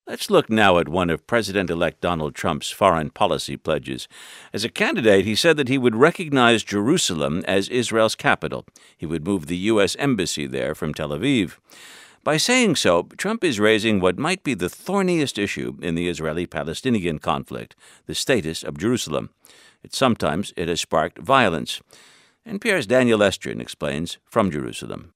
Let's look now at one of President-elect Donald Trump's foreign policy pledges. As a candidate, he said that he would recognize Jerusalem as Israel's capital. He would move the U.S. embassy there from Tel Aviv. By saying so, Trump is raising what might be the thorniest issue in the Israeli-Palestinian conflict, the status of Jerusalem. Sometimes it has sparked violence. NPR's Daniel Estrin explains from Jerusalem.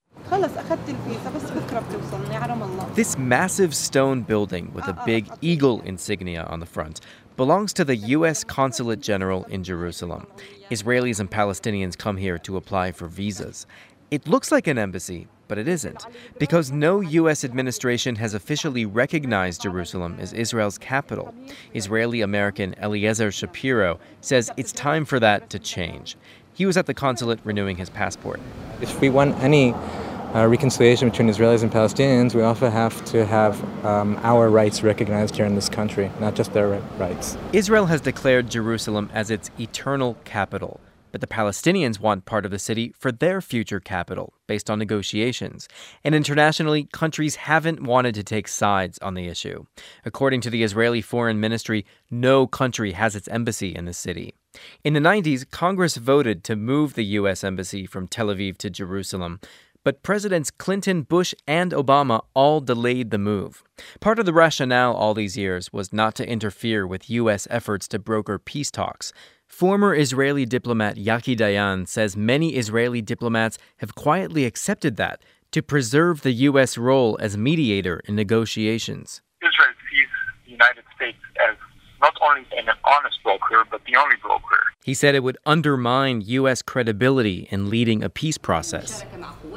This massive stone building with a big eagle insignia on the front belongs to the U.S. Consulate General in Jerusalem. Israelis and Palestinians come here to apply for visas. It looks like an embassy, but it isn't, because no U.S. administration has officially recognized Jerusalem as Israel's capital. Israeli-American Eliezer Shapiro says it's time for that to change. He was at the consulate renewing his passport. If we want any reconciliation between Israelis and Palestinians, we also have to have our rights recognized here in this country, not just their rights. Israel has declared Jerusalem as its eternal capital, but the Palestinians want part of the city for their future capital, based on negotiations. And internationally, countries haven't wanted to take sides on the issue. According to the Israeli Foreign Ministry, no country has its embassy in the city. In the 90s, Congress voted to move the U.S. embassy from Tel Aviv to Jerusalem, but Presidents Clinton, Bush, and Obama all delayed the move. Part of the rationale all these years was not to interfere with U.S. efforts to broker peace talks. Former Israeli diplomat Yaki Dayan says many Israeli diplomats have quietly accepted that to preserve the U.S. role as mediator in negotiations. Israel sees the United States as not only an honest broker, but the only broker. He said it would undermine U.S. credibility in leading a peace process.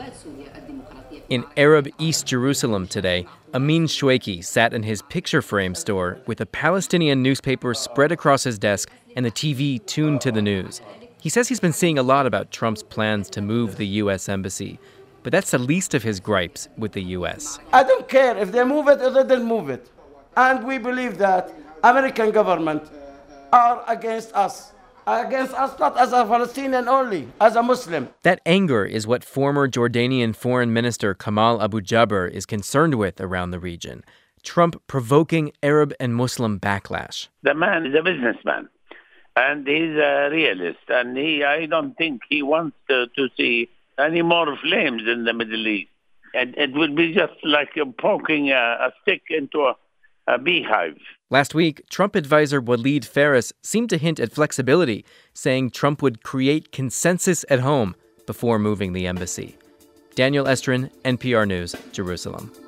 In Arab East Jerusalem today, Amin Shweiki sat in his picture frame store with a Palestinian newspaper spread across his desk and the TV tuned to the news. He says he's been seeing a lot about Trump's plans to move the U.S. embassy, but that's the least of his gripes with the U.S. I don't care if they move it or they don't move it. And we believe that American government are against us not as a Palestinian only, as a Muslim. That anger is what former Jordanian Foreign Minister Kamal Abu Jaber is concerned with around the region. Trump provoking Arab and Muslim backlash. The man is a businessman, and he's a realist, and I don't think he wants to see any more flames in the Middle East. And it would be just like poking a stick into a beehive. Last week, Trump advisor Waleed Faris seemed to hint at flexibility, saying Trump would create consensus at home before moving the embassy. Daniel Estrin, NPR News, Jerusalem.